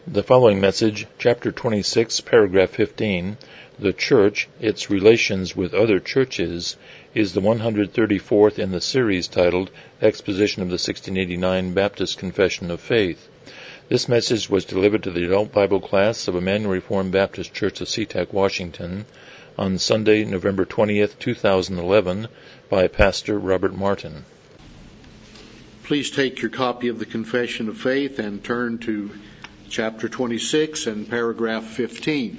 The following message, Chapter 26, Paragraph 15, The Church, Its Relations with Other Churches, is the 134th in the series titled Exposition of the 1689 Baptist Confession of Faith. This message was delivered to the adult Bible class of Emmanuel Reformed Baptist Church of SeaTac, Washington, on Sunday, November 20th, 2011, by Pastor Robert Martin. Please take your copy of the Confession of Faith and turn to Chapter 26 and paragraph 15.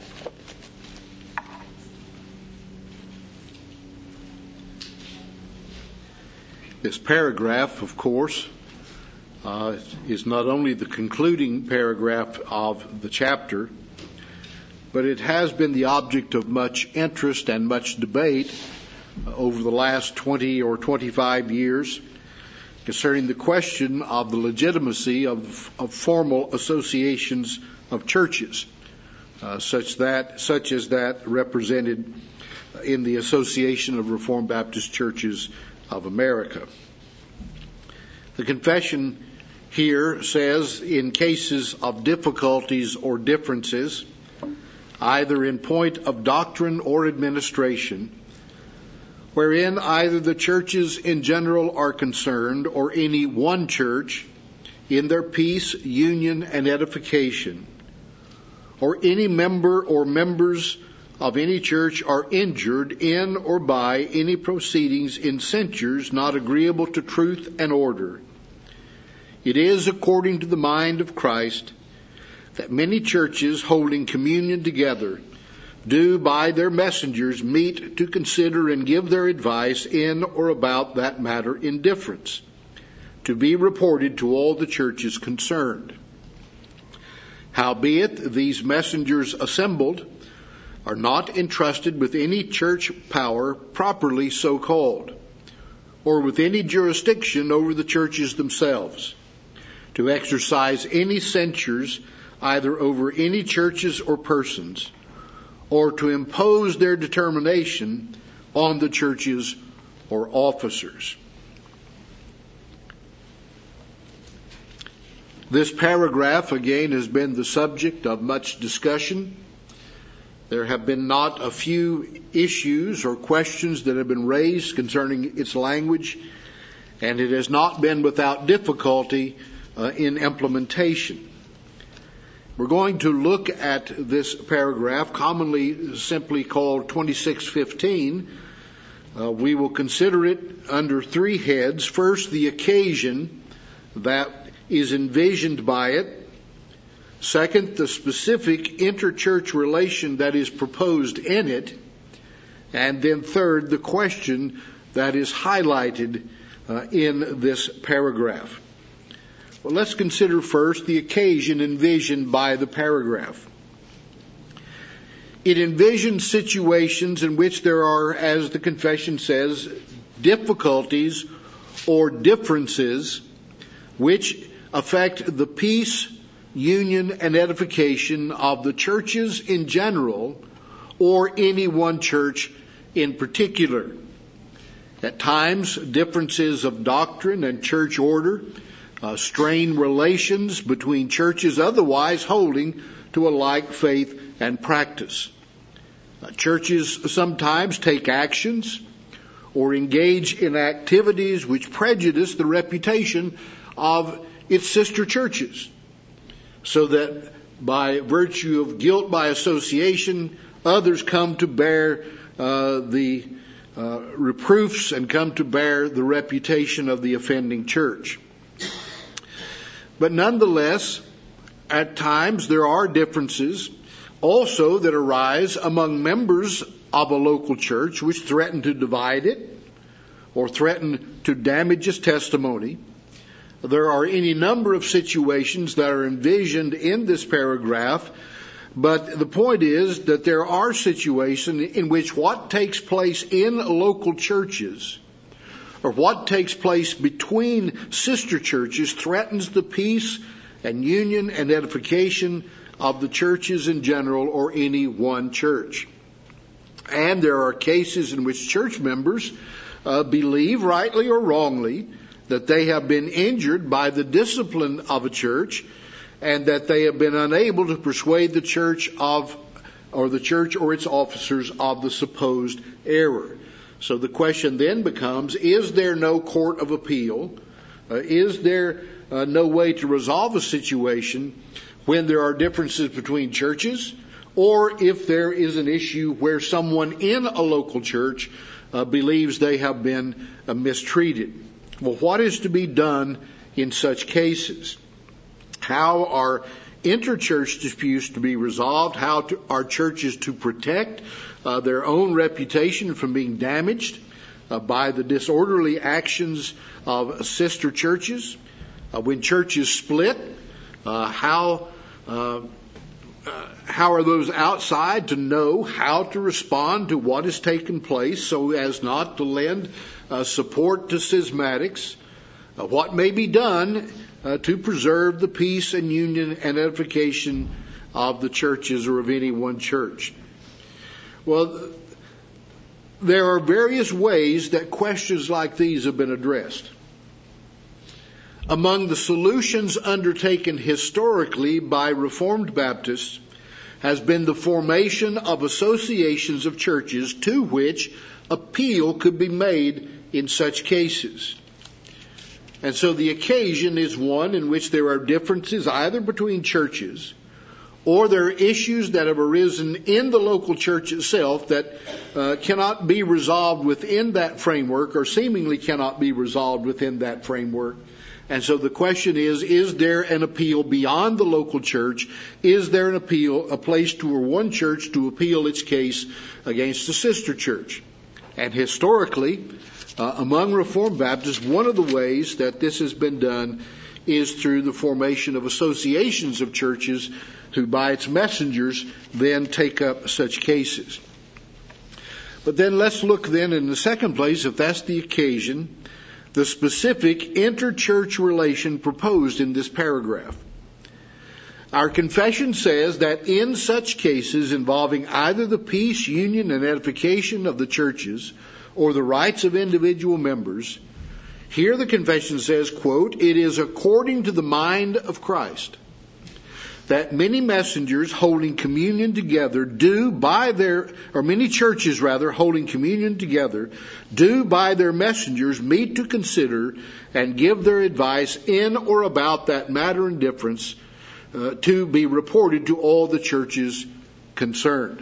This paragraph, of course, is not only the concluding paragraph of the chapter, but it has been the object of much interest and much debate over the last 20 or 25 years concerning the question of the legitimacy of formal associations of churches, such as that represented in the Association of Reformed Baptist Churches of America. The confession here says, in cases of difficulties or differences, either in point of doctrine or administration, wherein either the churches in general are concerned or any one church in their peace, union, and edification, or any member or members of any church are injured in or by any proceedings in censures not agreeable to truth and order, it is according to the mind of Christ that many churches holding communion together do by their messengers meet to consider and give their advice in or about that matter in difference, to be reported to all the churches concerned. Howbeit, these messengers assembled are not entrusted with any church power properly so called, or with any jurisdiction over the churches themselves, to exercise any censures either over any churches or persons, or to impose their determination on the churches or officers. This paragraph, again, has been the subject of much discussion. There have been not a few issues or questions that have been raised concerning its language, and it has not been without difficulty in implementation. We're going to look at this paragraph, commonly simply called 2615. We will consider it under three heads. First, the occasion that is envisioned by it. Second, the specific interchurch relation that is proposed in it. And then third, the question that is highlighted in this paragraph. Well, let's consider first the occasion envisioned by the paragraph. It envisions situations in which there are, as the confession says, difficulties or differences which affect the peace, union, and edification of the churches in general or any one church in particular. At times, differences of doctrine and church order strain relations between churches otherwise holding to a like faith and practice. Churches sometimes take actions or engage in activities which prejudice the reputation of its sister churches, so that by virtue of guilt by association, others come to bear the reproofs and come to bear the reputation of the offending church. But nonetheless, at times there are differences also that arise among members of a local church which threaten to divide it or threaten to damage its testimony. There are any number of situations that are envisioned in this paragraph, but the point is that there are situations in which what takes place in local churches or what takes place between sister churches threatens the peace and union and edification of the churches in general or any one church. And there are cases in which church members believe, rightly or wrongly, that they have been injured by the discipline of a church and that they have been unable to persuade the church or its officers of the supposed error. So the question then becomes, is there no court of appeal? Is there no way to resolve a situation when there are differences between churches, or if there is an issue where someone in a local church believes they have been mistreated? Well, what is to be done in such cases? How are interchurch disputes to be resolved? How are churches to protect their own reputation from being damaged by the disorderly actions of sister churches? When churches split, how are those outside to know how to respond to what has taken place so as not to lend support to schismatics? What may be done to preserve the peace and union and edification of the churches or of any one church? Well, there are various ways that questions like these have been addressed. Among the solutions undertaken historically by Reformed Baptists has been the formation of associations of churches to which appeal could be made in such cases. And so the occasion is one in which there are differences either between churches or there are issues that have arisen in the local church itself that cannot be resolved within that framework, or seemingly cannot be resolved within that framework. And so the question is there an appeal beyond the local church? Is there an appeal, a place for one church to appeal its case against a sister church? And historically, among Reformed Baptists, one of the ways that this has been done is through the formation of associations of churches who, by its messengers, then take up such cases. But then let's look then in the second place, if that's the occasion, the specific interchurch relation proposed in this paragraph. Our confession says that in such cases involving either the peace, union, and edification of the churches or the rights of individual members, here the confession says, quote, "It is according to the mind of Christ that many messengers holding communion together many churches holding communion together do by their messengers meet to consider and give their advice in or about that matter in difference to be reported to all the churches concerned."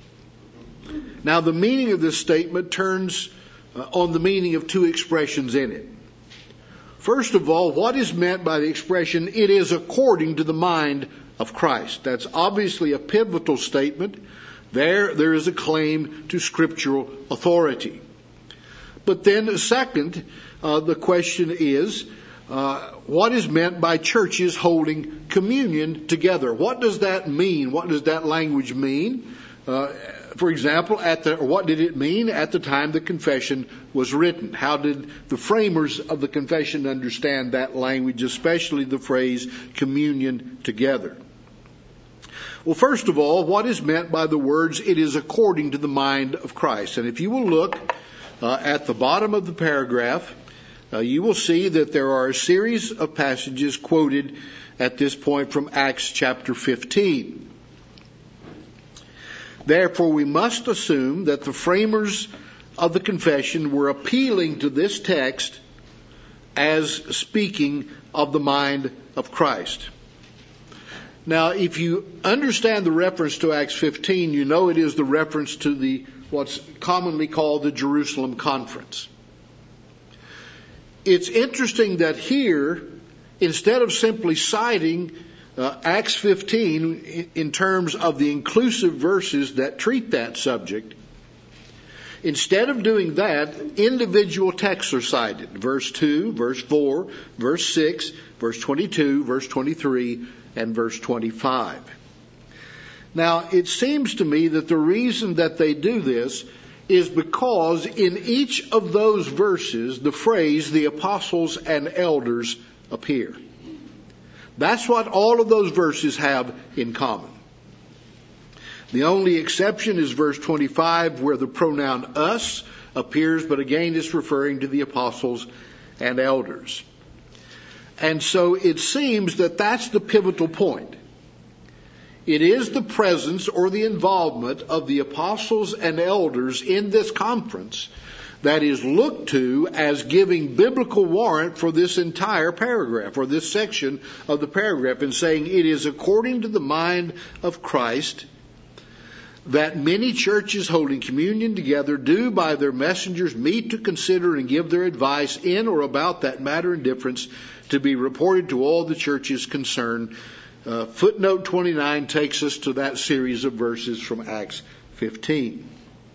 Now the meaning of this statement turns on the meaning of two expressions in it. First of all, what is meant by the expression, "it is according to the mind of Christ"? That's obviously a pivotal statement. There is a claim to scriptural authority. But then second, the question is, what is meant by churches holding communion together? What does that mean? What does that language mean? For example, what did it mean at the time the confession was written? How did the framers of the confession understand that language, especially the phrase communion together? Well, first of all, what is meant by the words, "it is according to the mind of Christ"? And if you will look at the bottom of the paragraph, you will see that there are a series of passages quoted at this point from Acts chapter 15. Therefore, we must assume that the framers of the confession were appealing to this text as speaking of the mind of Christ. Now, if you understand the reference to Acts 15, you know it is the reference to what's commonly called the Jerusalem Conference. It's interesting that here, instead of simply citing Acts 15 in terms of the inclusive verses that treat that subject, instead of doing that, individual texts are cited. Verse 2, verse 4, verse 6, verse 22, verse 23, and verse 25. Now, it seems to me that the reason that they do this is because in each of those verses, the phrase, "the apostles and elders," appear. That's what all of those verses have in common. The only exception is verse 25, where the pronoun "us" appears, but again it's referring to the apostles and elders. And so it seems that that's the pivotal point. It is the presence or the involvement of the apostles and elders in this conference that is looked to as giving biblical warrant for this entire paragraph, or this section of the paragraph, and saying it is according to the mind of Christ that many churches holding communion together do by their messengers meet to consider and give their advice in or about that matter in difference, to be reported to all the churches concerned. Footnote 29 takes us to that series of verses from Acts 15.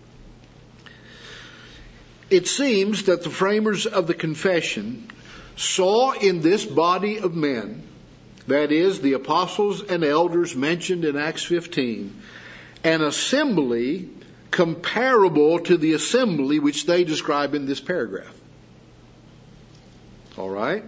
It seems that the framers of the confession saw in this body of men, that is, the apostles and elders mentioned in Acts 15, an assembly comparable to the assembly which they describe in this paragraph. All right?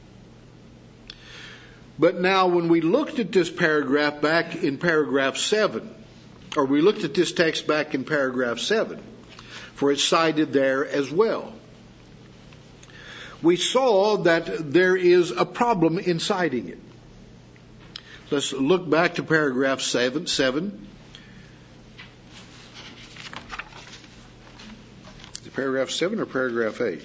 But now when we looked at this paragraph back in paragraph 7, or we looked at this text back in paragraph 7, for it's cited there as well, we saw that there is a problem in citing it. Let's look back to paragraph 7. Paragraph 7 or paragraph 8?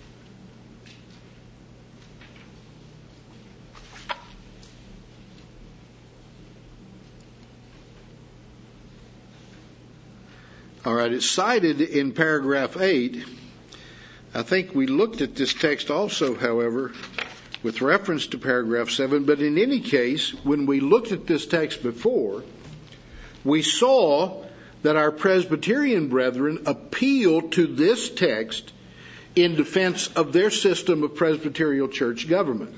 All right, it's cited in paragraph 8. I think we looked at this text also, however, with reference to paragraph 7. But in any case, when we looked at this text before, we saw that our Presbyterian brethren appealed to this text in defense of their system of Presbyterial church government.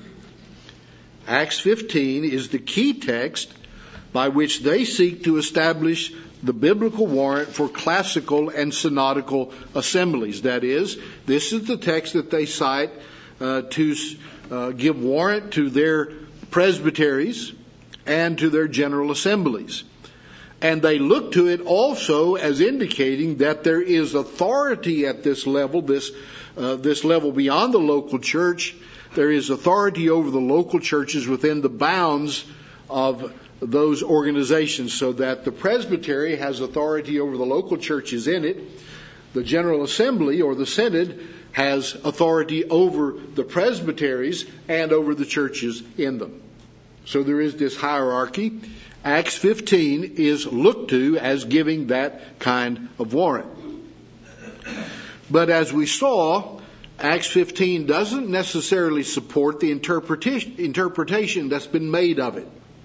Acts 15 is the key text by which they seek to establish the biblical warrant for classical and synodical assemblies. That is, this is the text that they cite to give warrant to their presbyteries and to their general assemblies. And they look to it also as indicating that there is authority at this level, this level beyond the local church. There is authority over the local churches within the bounds of those organizations, so that the presbytery has authority over the local churches in it. The General Assembly or the Synod has authority over the presbyteries and over the churches in them. So there is this hierarchy. Acts 15 is looked to as giving that kind of warrant. But as we saw, Acts 15 doesn't necessarily support the interpretation that's been made of it.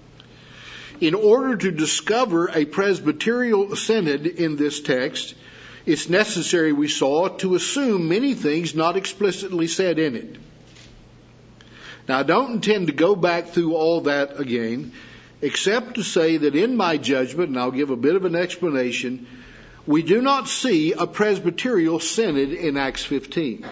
In order to discover a presbyterial synod in this text, it's necessary, we saw, to assume many things not explicitly said in it. Now, I don't intend to go back through all that again, except to say that in my judgment, and I'll give a bit of an explanation, we do not see a presbyterial synod in Acts 15.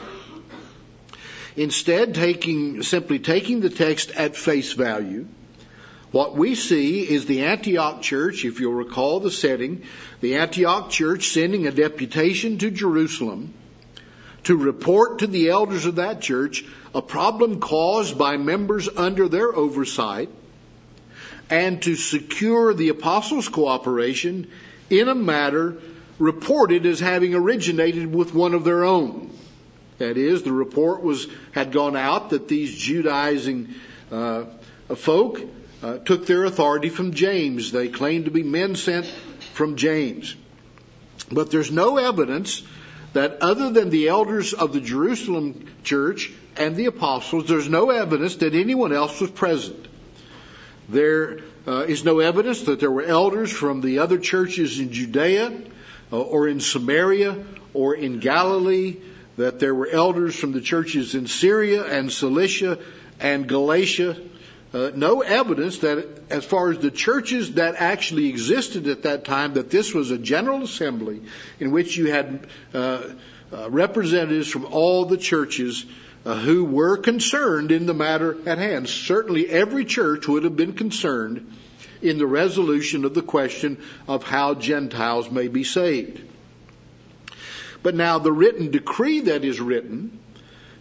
Instead, simply taking the text at face value, what we see is the Antioch church, if you'll recall the setting, the Antioch church sending a deputation to Jerusalem to report to the elders of that church a problem caused by members under their oversight, and to secure the apostles' cooperation in a matter reported as having originated with one of their own. That is, the report had gone out that these Judaizing folk took their authority from James. They claimed to be men sent from James. But there's no evidence that other than the elders of the Jerusalem church and the apostles, there's no evidence that anyone else was present. There is no evidence that there were elders from the other churches in Judea or in Samaria or in Galilee, that there were elders from the churches in Syria and Cilicia and Galatia. No evidence that as far as the churches that actually existed at that time, that this was a general assembly in which you had representatives from all the churches who were concerned in the matter at hand. Certainly every church would have been concerned in the resolution of the question of how Gentiles may be saved. But now the written decree that is written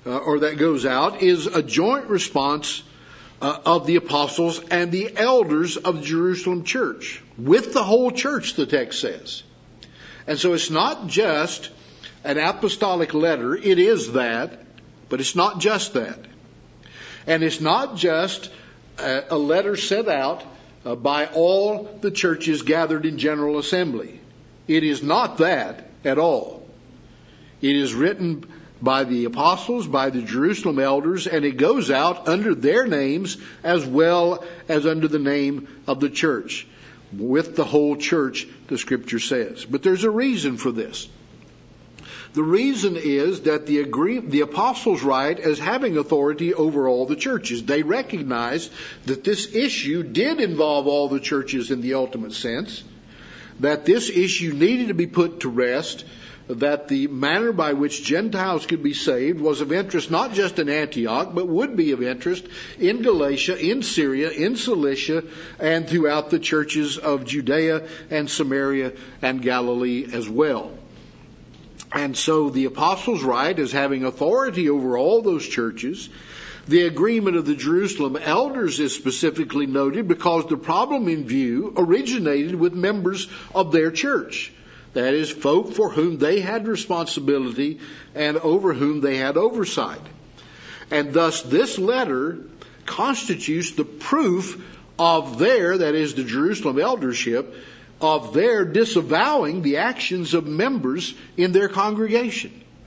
or that goes out, is a joint response of the apostles and the elders of the Jerusalem church, with the whole church, the text says. And so it's not just an apostolic letter. It is that, but it's not just that. And it's not just a letter sent out by all the churches gathered in General Assembly. It is not that at all. It is written by the apostles, by the Jerusalem elders, and it goes out under their names as well as under the name of the church. With the whole church, the Scripture says. But there's a reason for this. The reason is that the apostles write as having authority over all the churches. They recognized that this issue did involve all the churches in the ultimate sense, that this issue needed to be put to rest, that the manner by which Gentiles could be saved was of interest not just in Antioch, but would be of interest in Galatia, in Syria, in Cilicia, and throughout the churches of Judea and Samaria and Galilee as well. And so the apostles write as having authority over all those churches. The agreement of the Jerusalem elders is specifically noted because the problem in view originated with members of their church. That is, folk for whom they had responsibility and over whom they had oversight. And thus this letter constitutes the proof of their, that is the Jerusalem eldership, of their disavowing the actions of members in their congregation.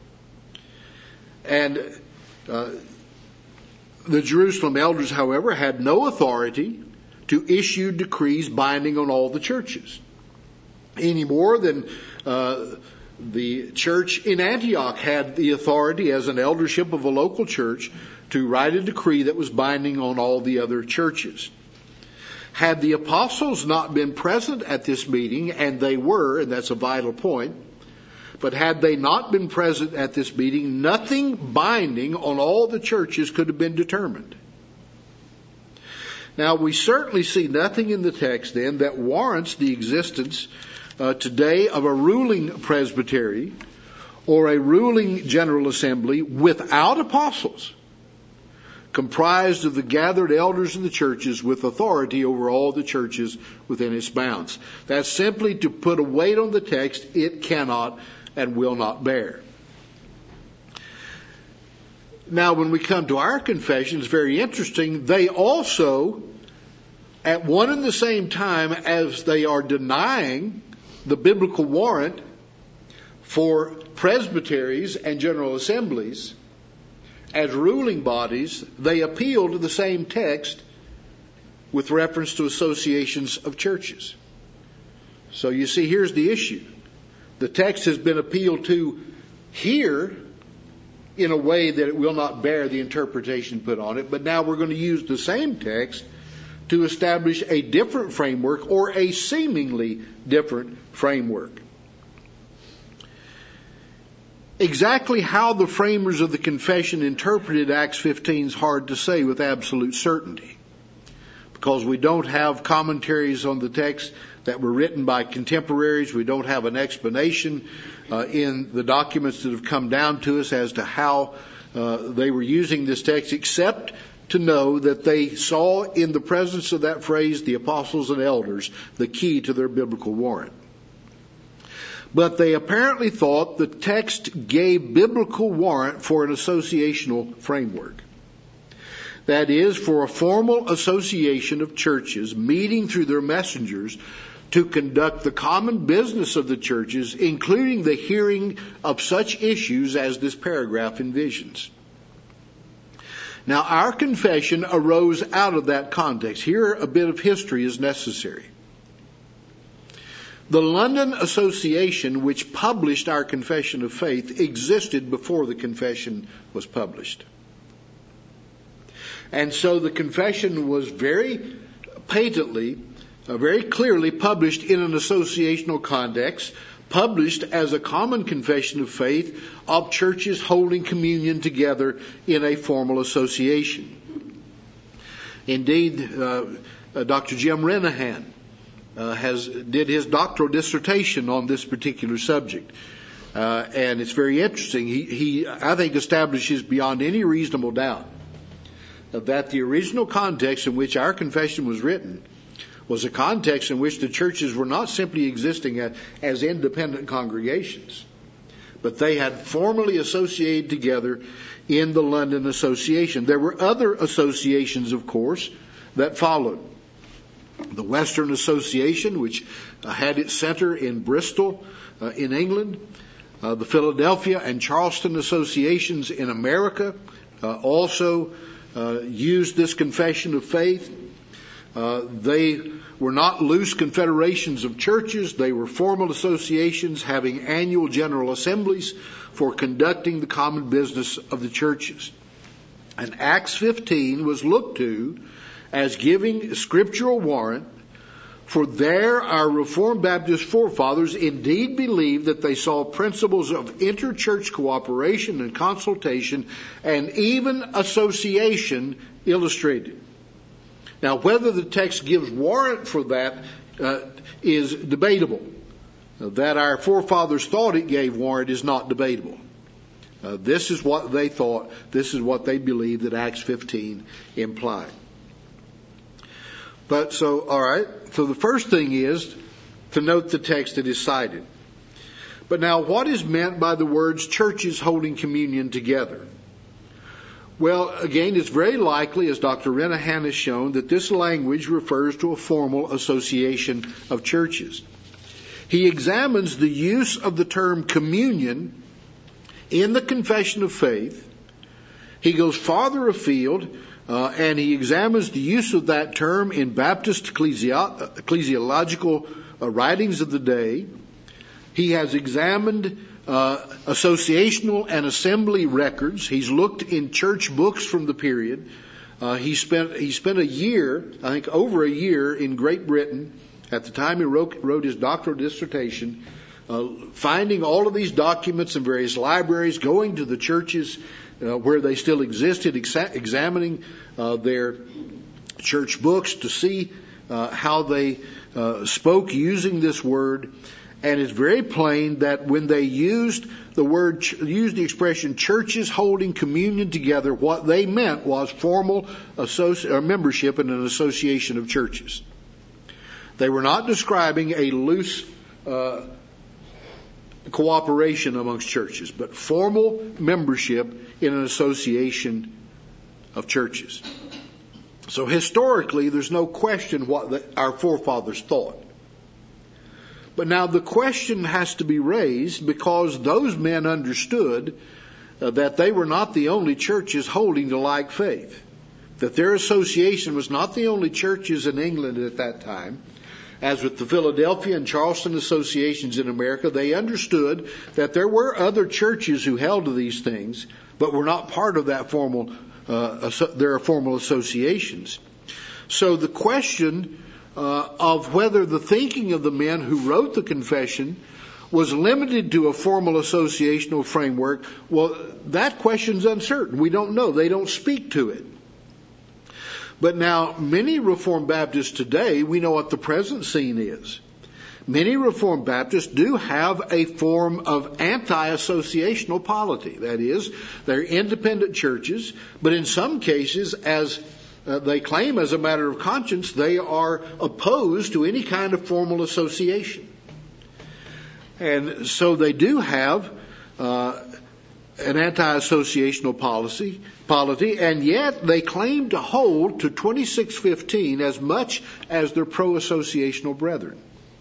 And the Jerusalem elders, however, had no authority to issue decrees binding on all the churches, any more than the church in Antioch had the authority as an eldership of a local church to write a decree that was binding on all the other churches. Had the apostles not been present at this meeting, and they were, and that's a vital point, but had they not been present at this meeting, nothing binding on all the churches could have been determined. Now, we certainly see nothing in the text then that warrants the existence today of a ruling presbytery or a ruling general assembly without apostles, comprised of the gathered elders of the churches with authority over all the churches within its bounds. That's simply to put a weight on the text it cannot and will not bear. Now, when we come to our confession, it's very interesting. They also, at one and the same time as they are denying the biblical warrant for presbyteries and general assemblies as ruling bodies, they appeal to the same text with reference to associations of churches. So you see, here's the issue. The text has been appealed to here in a way that it will not bear the interpretation put on it, but now we're going to use the same text to establish a different framework, or a seemingly different framework. Exactly how the framers of the confession interpreted Acts 15 is hard to say with absolute certainty, because we don't have commentaries on the text that were written by contemporaries. We don't have an explanation in the documents that have come down to us as to how they were using this text, except to know that they saw in the presence of that phrase, the apostles and elders, the key to their biblical warrant. But they apparently thought the text gave biblical warrant for an associational framework. That is, for a formal association of churches meeting through their messengers to conduct the common business of the churches, including the hearing of such issues as this paragraph envisions. Now, our confession arose out of that context. Here, a bit of history is necessary. The London Association, which published our Confession of Faith, existed before the confession was published. And so the confession was very patently, very clearly published in an associational context, published as a common confession of faith of churches holding communion together in a formal association. Indeed, Dr. Jim Renahan did his doctoral dissertation on this particular subject. And it's very interesting. He, I think, establishes beyond any reasonable doubt that the original context in which our confession was written was a context in which the churches were not simply existing as independent congregations, but they had formally associated together in the London Association. There were other associations, of course, that followed. The Western Association, which had its center in Bristol, in England. The Philadelphia and Charleston Associations in America also used this confession of faith. They were not loose confederations of churches. They were formal associations having annual general assemblies for conducting the common business of the churches. And Acts 15 was looked to as giving scriptural warrant, for there our Reformed Baptist forefathers indeed believed that they saw principles of interchurch cooperation and consultation and even association illustrated. Now, whether the text gives warrant for that is debatable. That our forefathers thought it gave warrant is not debatable. This is what they thought. This is what they believed that Acts 15 implied. But so, all right. So the first thing is to note the text that is cited. But now, what is meant by the words churches holding communion together? Well, again, it's very likely, as Dr. Renahan has shown, that this language refers to a formal association of churches. He examines the use of the term communion in the Confession of Faith. He goes farther afield, and he examines the use of that term in Baptist ecclesiological writings of the day. He has examined associational and assembly records. He's looked in church books from the period. He spent a year, I think over a year, in Great Britain at the time he wrote his doctoral dissertation, finding all of these documents in various libraries, going to the churches where they still existed, examining their church books to see how they spoke using this word. And it's very plain that when they used the expression churches holding communion together, what they meant was formal membership in an association of churches. They were not describing a loose cooperation amongst churches, but formal membership in an association of churches. So historically, there's no question what our forefathers thought. But now the question has to be raised because those men understood that they were not the only churches holding the like faith. That their association was not the only churches in England at that time. As with the Philadelphia and Charleston associations in America, they understood that there were other churches who held to these things, but were not part of that their formal associations. So the question of whether the thinking of the men who wrote the confession was limited to a formal associational framework, well, that question's uncertain. We don't know. They don't speak to it. But now, many Reformed Baptists today, we know what the present scene is. Many Reformed Baptists do have a form of anti-associational polity. That is, they're independent churches, but in some cases, as they claim as a matter of conscience, they are opposed to any kind of formal association. And so they do have an anti-associational polity, and yet they claim to hold to 2615 as much as their pro-associational brethren.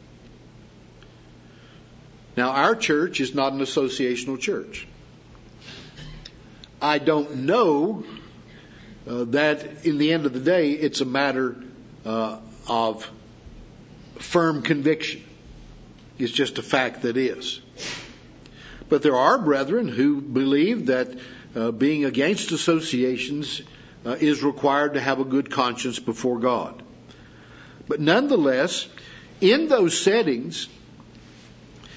Now, our church is not an associational church. I don't know that in the end of the day it's a matter of firm conviction. It's just a fact that is. But there are brethren who believe that being against associations is required to have a good conscience before God. But nonetheless, in those settings,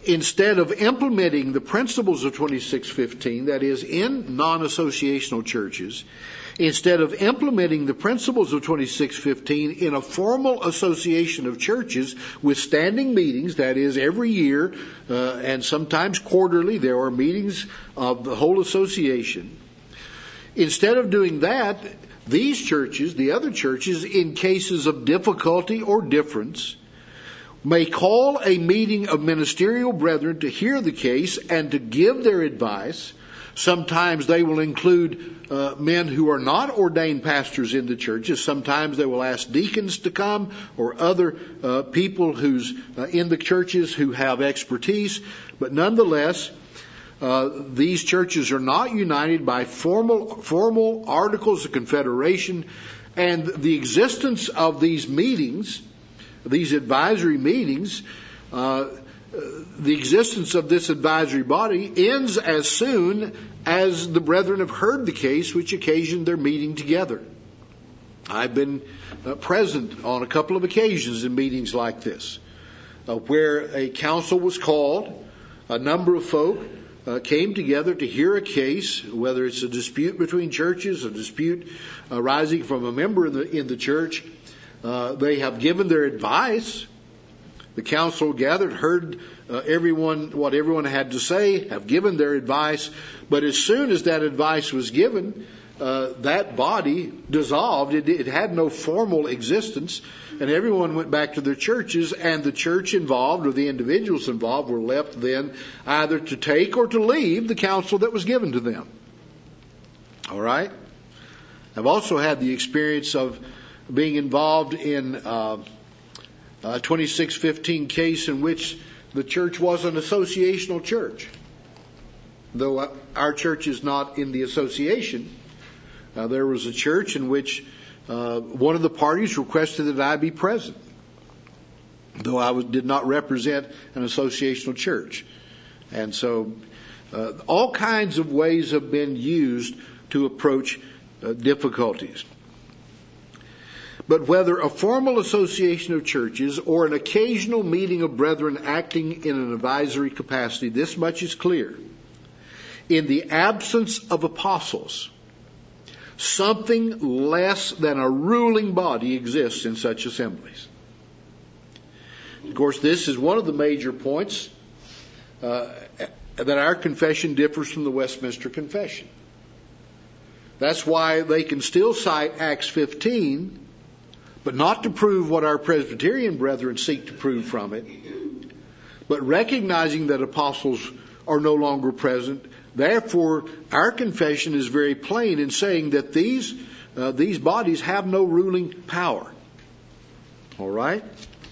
instead of implementing the principles of 2615, that is, in non-associational churches, instead of implementing the principles of 2615 in a formal association of churches with standing meetings, that is, every year and sometimes quarterly, there are meetings of the whole association. Instead of doing that, these churches, the other churches, in cases of difficulty or difference, may call a meeting of ministerial brethren to hear the case and to give their advice. Sometimes they will include men who are not ordained pastors in the churches. Sometimes they will ask deacons to come or other people who's in the churches who have expertise. But nonetheless, these churches are not united by formal articles of confederation, and the existence of these meetings, these advisory meetings, the existence of this advisory body ends as soon as the brethren have heard the case which occasioned their meeting together. I've been present on a couple of occasions in meetings like this, where a council was called, a number of folk came together to hear a case, whether it's a dispute between churches, a dispute arising from a member in the church. They have given their advice. The council gathered, heard what everyone had to say, have given their advice. But as soon as that advice was given, that body dissolved. It had no formal existence, and everyone went back to their churches, and the church involved or the individuals involved were left then either to take or to leave the counsel that was given to them. All right? I've also had the experience of being involved in a 2615 case in which the church was an associational church. Though our church is not in the association, there was a church in which one of the parties requested that I be present, though I did not represent an associational church. And so all kinds of ways have been used to approach difficulties. But whether a formal association of churches or an occasional meeting of brethren acting in an advisory capacity, this much is clear. In the absence of apostles, something less than a ruling body exists in such assemblies. Of course, this is one of the major points that our confession differs from the Westminster Confession. That's why they can still cite Acts 15, but not to prove what our Presbyterian brethren seek to prove from it, but recognizing that apostles are no longer present. Therefore, our confession is very plain in saying that these bodies have no ruling power. All right?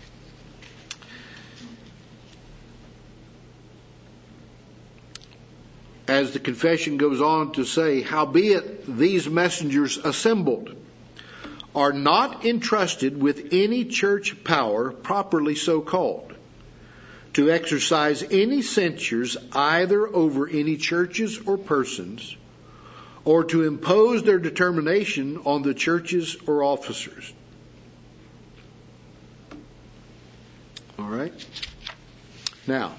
As the confession goes on to say, howbeit these messengers assembled are not entrusted with any church power properly so called, to exercise any censures either over any churches or persons, or to impose their determination on the churches or officers. All right? Now,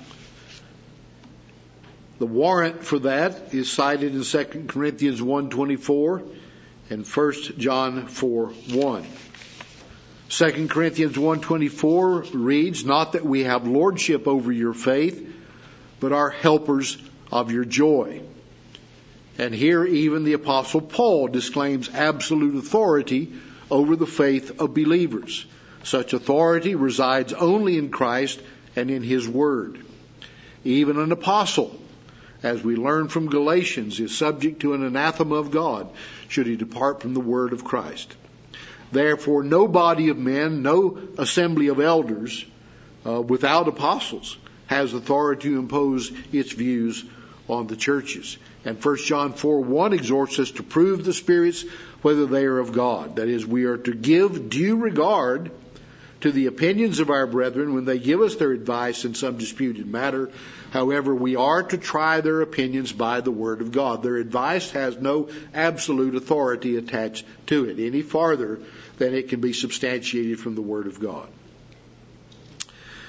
the warrant for that is cited in 2 Corinthians 1:24 and 1 John 4:1. 2 Corinthians 1:24 reads, not that we have lordship over your faith, but are helpers of your joy. And here even the Apostle Paul disclaims absolute authority over the faith of believers. Such authority resides only in Christ and in His Word. Even an apostle, as we learn from Galatians, is subject to an anathema of God should he depart from the Word of Christ. Therefore, no body of men, no assembly of elders without apostles has authority to impose its views on the churches. And 1 John 4:1 exhorts us to prove the spirits whether they are of God. That is, we are to give due regard to the opinions of our brethren when they give us their advice in some disputed matter. However, we are to try their opinions by the Word of God. Their advice has no absolute authority attached to it any farther than it can be substantiated from the Word of God.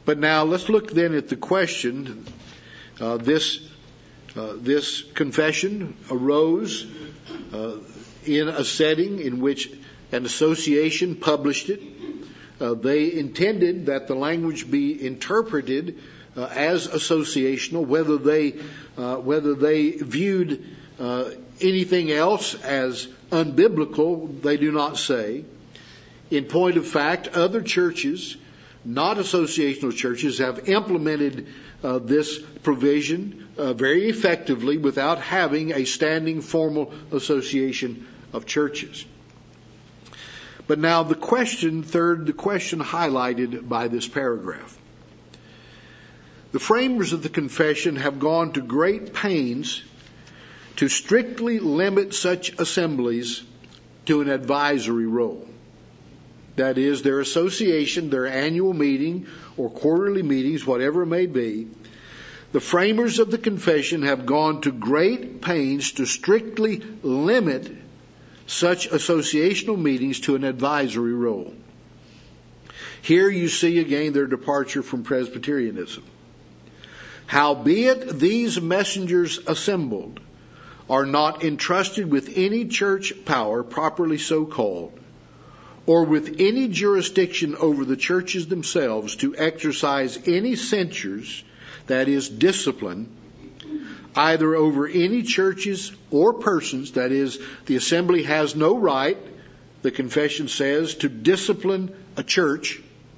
But now let's look then at the question. This confession arose in a setting in which an association published it. They intended that the language be interpreted as associational. Whether they viewed anything else as unbiblical, they do not say. In point of fact, other churches, not associational churches, have implemented this provision very effectively without having a standing formal association of churches. But now the question highlighted by this paragraph. The framers of the confession have gone to great pains to strictly limit such assemblies to an advisory role. That is, their association, their annual meeting or quarterly meetings, whatever it may be, the framers of the confession have gone to great pains to strictly limit such associational meetings to an advisory role. Here you see again their departure from Presbyterianism. Howbeit these messengers assembled are not entrusted with any church power properly so called, or with any jurisdiction over the churches themselves to exercise any censures, that is, discipline, either over any churches or persons. That is, the assembly has no right, the confession says, to discipline a church.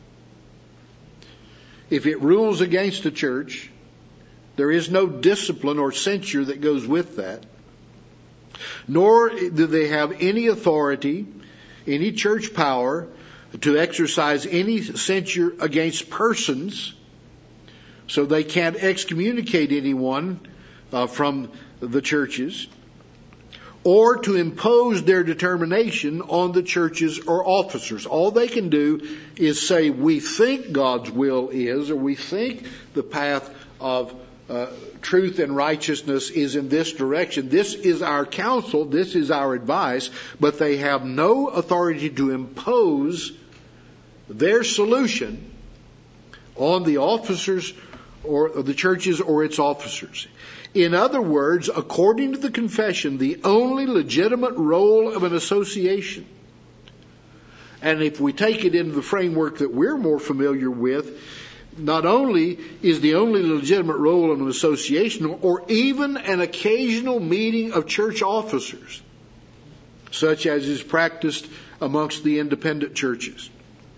If it rules against a church, there is no discipline or censure that goes with that. Nor do they have any authority, any church power, to exercise any censure against persons. So they can't excommunicate anyone from the churches, or to impose their determination on the churches or officers. All they can do is say, we think God's will is, or we think the path of truth and righteousness is in this direction. This is our counsel, this is our advice, but they have no authority to impose their solution on the officers or the churches or its officers. In other words, according to the confession, the only legitimate role of an association, and if we take it into the framework that we're more familiar with, not only is the only legitimate role of an association, or even an occasional meeting of church officers, such as is practiced amongst the independent churches.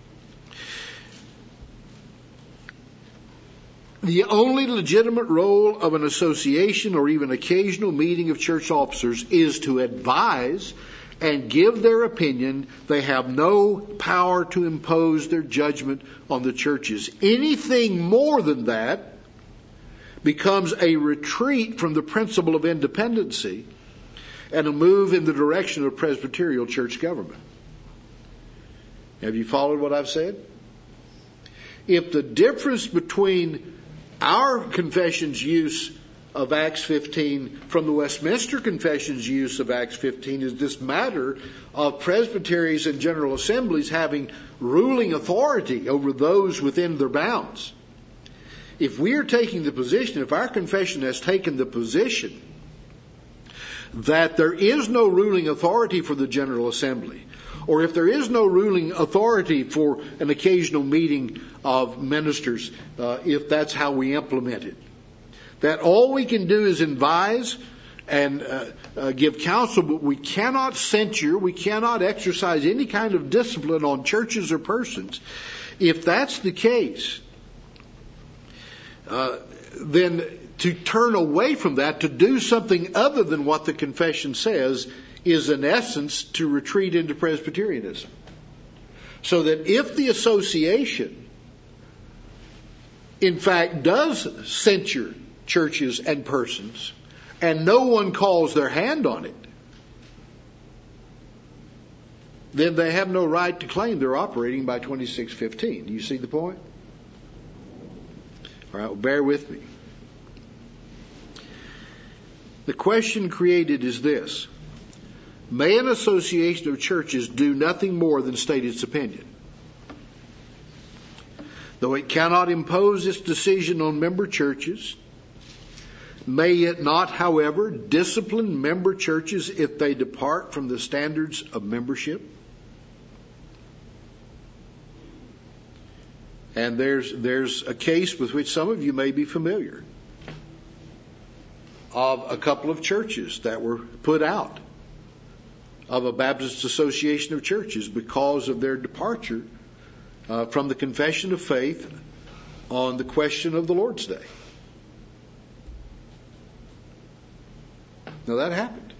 The only legitimate role of an association or even occasional meeting of church officers is to advise and give their opinion. They have no power to impose their judgment on the churches. Anything more than that becomes a retreat from the principle of independency and a move in the direction of Presbyterial church government. Have you followed what I've said? If the difference between our confession's use of Acts 15 from the Westminster Confession's use of Acts 15 is this matter of presbyteries and general assemblies having ruling authority over those within their bounds. If we are taking the position, if our confession has taken the position that there is no ruling authority for the General Assembly, or if there is no ruling authority for an occasional meeting of ministers, if that's how we implement it, that all we can do is advise and give counsel, but we cannot censure, we cannot exercise any kind of discipline on churches or persons. If that's the case, then to turn away from that, to do something other than what the confession says, is in essence to retreat into Presbyterianism. So that if the association in fact does censure churches and persons, and no one calls their hand on it, then they have no right to claim they're operating by 2615. Do you see the point? All right, well, bear with me. The question created is this: may an association of churches do nothing more than state its opinion? Though it cannot impose its decision on member churches, may it not, however, discipline member churches if they depart from the standards of membership? And there's a case with which some of you may be familiar of a couple of churches that were put out of a Baptist Association of Churches because of their departure from the confession of faith on the question of the Lord's Day. Now that happened.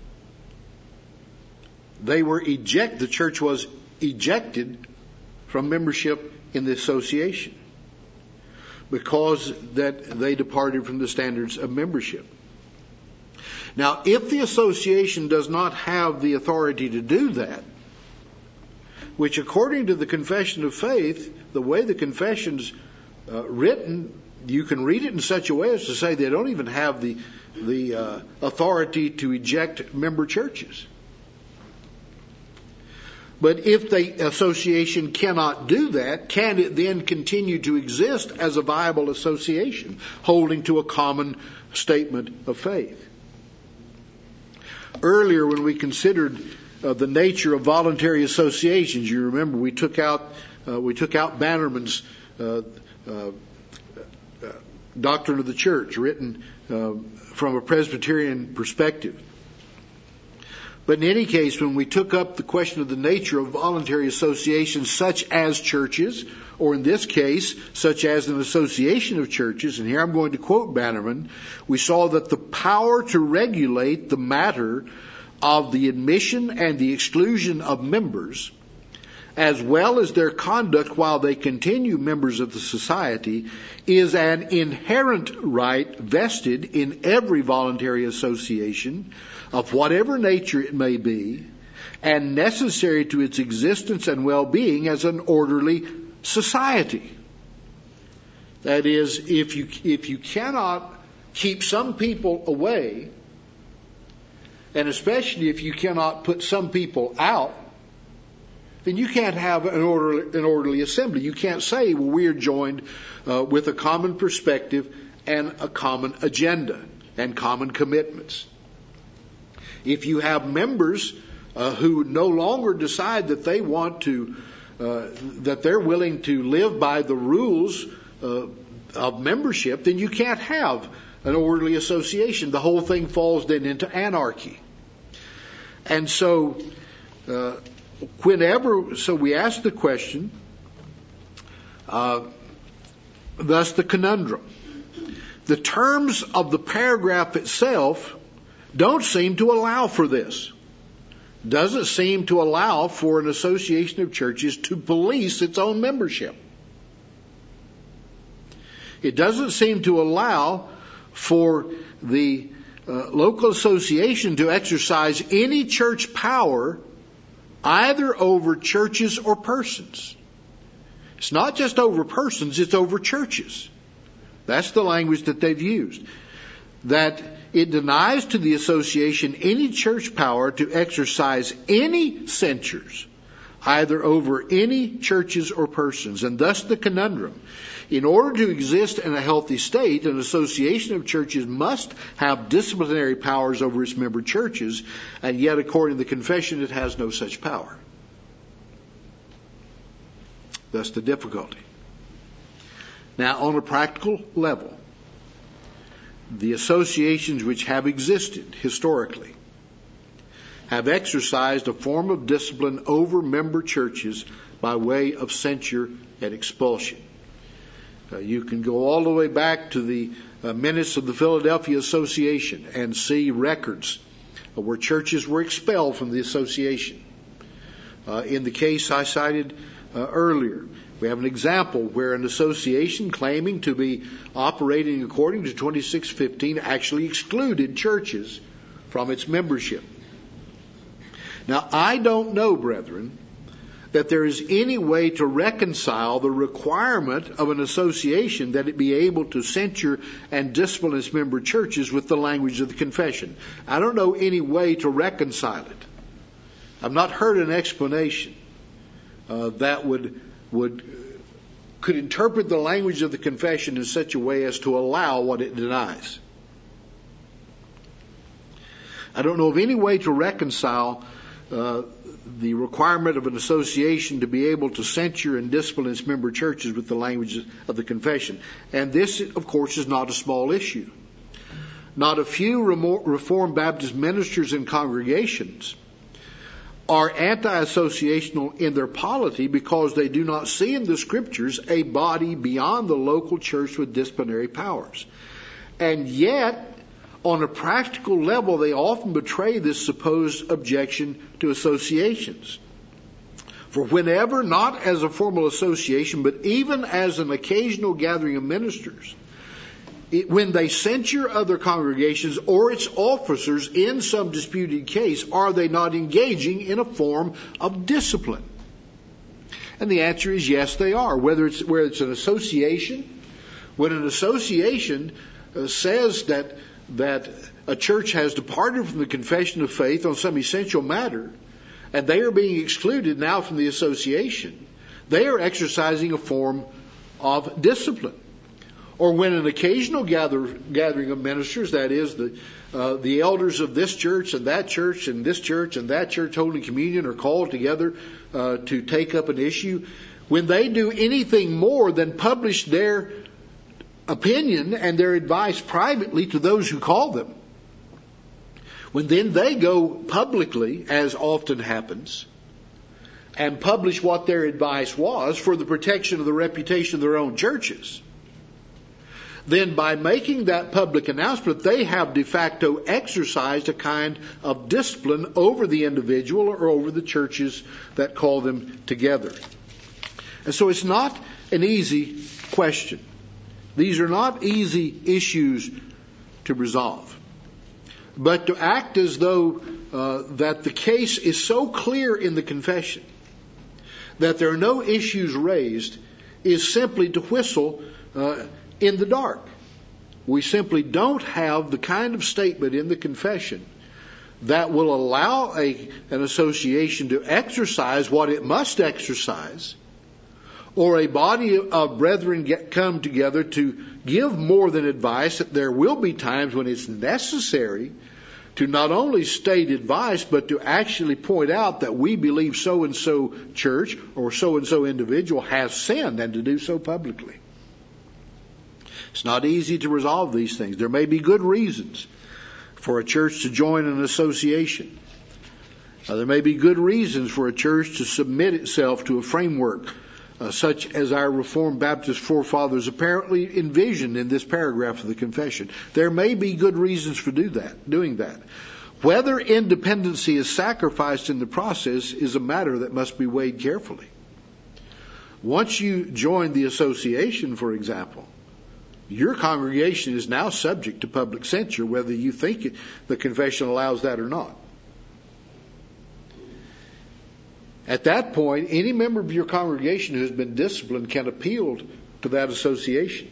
The church was ejected from membership in the association because that they departed from the standards of membership. Now, if the association does not have the authority to do that, which according to the confession of faith, the way the confession's written, you can read it in such a way as to say they don't even have the authority to eject member churches. But if the association cannot do that, can it then continue to exist as a viable association, holding to a common statement of faith? Earlier, when we considered the nature of voluntary associations, you remember we took out Bannerman's Doctrine of the Church, written from a Presbyterian perspective. But in any case, when we took up the question of the nature of voluntary associations such as churches, or in this case, such as an association of churches, and here I'm going to quote Bannerman, we saw that the power to regulate the matter of the admission and the exclusion of members, as well as their conduct while they continue members of the society, is an inherent right vested in every voluntary association, of whatever nature it may be, and necessary to its existence and well-being as an orderly society. That is, if you cannot keep some people away, and especially if you cannot put some people out, then you can't have an orderly assembly. You can't say, well, we are joined with a common perspective and a common agenda and common commitments. If you have members who no longer decide that they want to, that they're willing to live by the rules of membership, then you can't have an orderly association. The whole thing falls then into anarchy. And so, we ask the question, thus the conundrum. The terms of the paragraph itself don't seem to allow for this. Doesn't seem to allow for an association of churches to police its own membership. It doesn't seem to allow for the local association to exercise any church power either over churches or persons. It's not just over persons, it's over churches. That's the language that they've used. That it denies to the association any church power to exercise any censures, either over any churches or persons. And thus the conundrum. In order to exist in a healthy state, an association of churches must have disciplinary powers over its member churches, and yet according to the confession it has no such power. Thus the difficulty. Now, on a practical level, the associations which have existed historically have exercised a form of discipline over member churches by way of censure and expulsion. You can go all the way back to the minutes of the Philadelphia Association and see records where churches were expelled from the association. In the case I cited earlier, we have an example where an association claiming to be operating according to 2615 actually excluded churches from its membership. Now, I don't know, brethren, that there is any way to reconcile the requirement of an association that it be able to censure and discipline its member churches with the language of the confession. I don't know any way to reconcile it. I've not heard an explanation that could could interpret the language of the confession in such a way as to allow what it denies. I don't know of any way to reconcile the requirement of an association to be able to censure and discipline its member churches with the language of the confession. And this, of course, is not a small issue. Not a few Reformed Baptist ministers and congregations are anti-associational in their polity because they do not see in the Scriptures a body beyond the local church with disciplinary powers. And yet, on a practical level, they often betray this supposed objection to associations. For whenever, not as a formal association, but even as an occasional gathering of ministers, when they censure other congregations or its officers in some disputed case, are they not engaging in a form of discipline? And the answer is yes, they are. Whether it's an association, when an association says that a church has departed from the confession of faith on some essential matter, and they are being excluded now from the association, they are exercising a form of discipline. Or when an occasional gathering of ministers, that is, the elders of this church and that church and this church and that church holding communion are called together to take up an issue, when they do anything more than publish their opinion and their advice privately to those who call them, when then they go publicly, as often happens, and publish what their advice was for the protection of the reputation of their own churches, then by making that public announcement, they have de facto exercised a kind of discipline over the individual or over the churches that call them together. And so it's not an easy question. These are not easy issues to resolve. But to act as though that the case is so clear in the confession that there are no issues raised is simply to whistle in the dark. We simply don't have the kind of statement in the confession that will allow an association to exercise what it must exercise, or a body of brethren come together to give more than advice. That there will be times when it's necessary to not only state advice, but to actually point out that we believe so-and-so church or so-and-so individual has sinned, and to do so publicly. It's not easy to resolve these things. There may be good reasons for a church to join an association. There may be good reasons for a church to submit itself to a framework such as our Reformed Baptist forefathers apparently envisioned in this paragraph of the confession. There may be good reasons for doing that. Whether independency is sacrificed in the process is a matter that must be weighed carefully. Once you join the association, for example, your congregation is now subject to public censure, whether you think the confession allows that or not. At that point, any member of your congregation who has been disciplined can appeal to that association.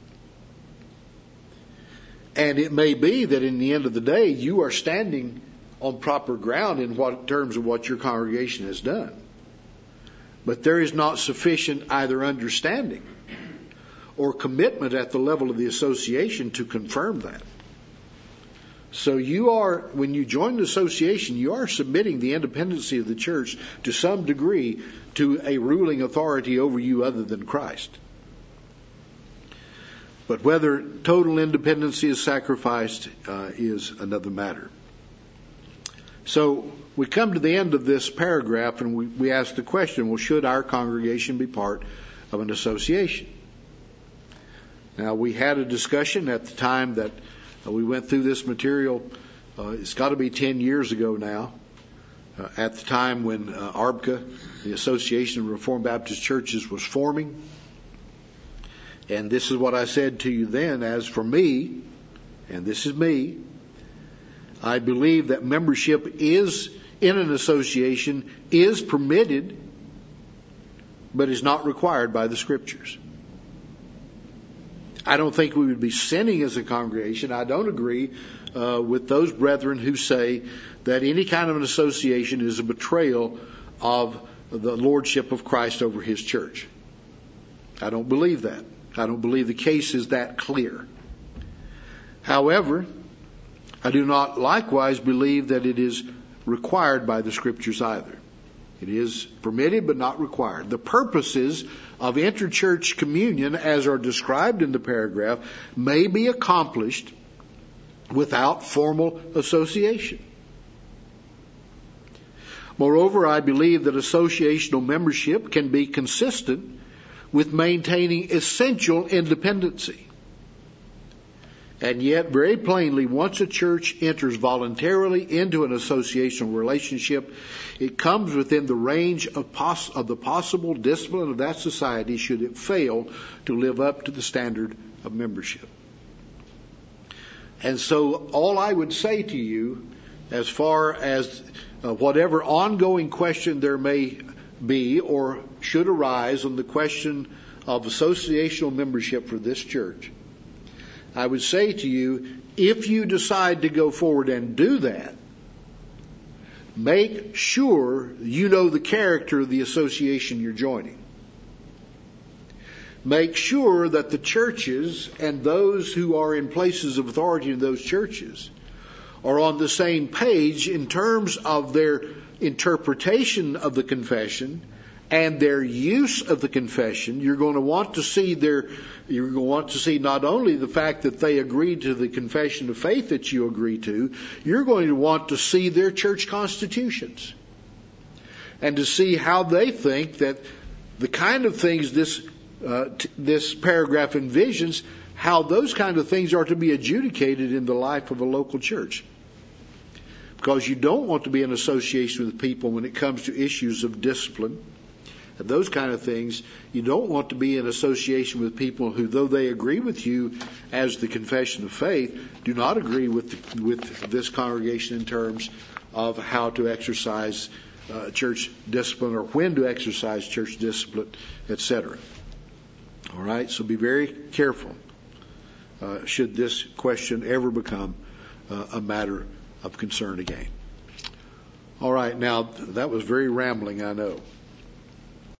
And it may be that in the end of the day, you are standing on proper ground in terms of what your congregation has done. But there is not sufficient either understanding or commitment at the level of the association to confirm that. So when you join the association, you are submitting the independency of the church to some degree to a ruling authority over you other than Christ. But whether total independency is sacrificed is another matter. So we come to the end of this paragraph and we ask the question, well, should our congregation be part of an association? Now, we had a discussion at the time that we went through this material. It's got to be 10 years ago now, at the time when ARBCA, the Association of Reformed Baptist Churches, was forming. And this is what I said to you then. As for me, and this is me, I believe that membership is in an association is permitted, but is not required by the Scriptures. I don't think we would be sinning as a congregation. I don't agree with those brethren who say that any kind of an association is a betrayal of the lordship of Christ over His church. I don't believe that. I don't believe the case is that clear. However, I do not likewise believe that it is required by the Scriptures either. It is permitted but not required. The purposes of interchurch communion, as are described in the paragraph, may be accomplished without formal association. Moreover, I believe that associational membership can be consistent with maintaining essential independency. And yet, very plainly, once a church enters voluntarily into an associational relationship, it comes within the range of the possible discipline of that society should it fail to live up to the standard of membership. And so all I would say to you, as far as whatever ongoing question there may be or should arise on the question of associational membership for this church, I would say to you, if you decide to go forward and do that, make sure you know the character of the association you're joining. Make sure that the churches and those who are in places of authority in those churches are on the same page in terms of their interpretation of the confession and their use of the confession. You're going to want to see not only the fact that they agreed to the confession of faith that you agree to, you're going to want to see their church constitutions and to see how they think that the kind of things this paragraph envisions, how those kind of things are to be adjudicated in the life of a local church. Because you don't want to be in association with people when it comes to issues of discipline and those kind of things. You don't want to be in association with people who, though they agree with you as the confession of faith, do not agree with this congregation in terms of how to exercise church discipline or when to exercise church discipline, etc. All right, so be very careful should this question ever become a matter of concern again. All right, now that was very rambling, I know.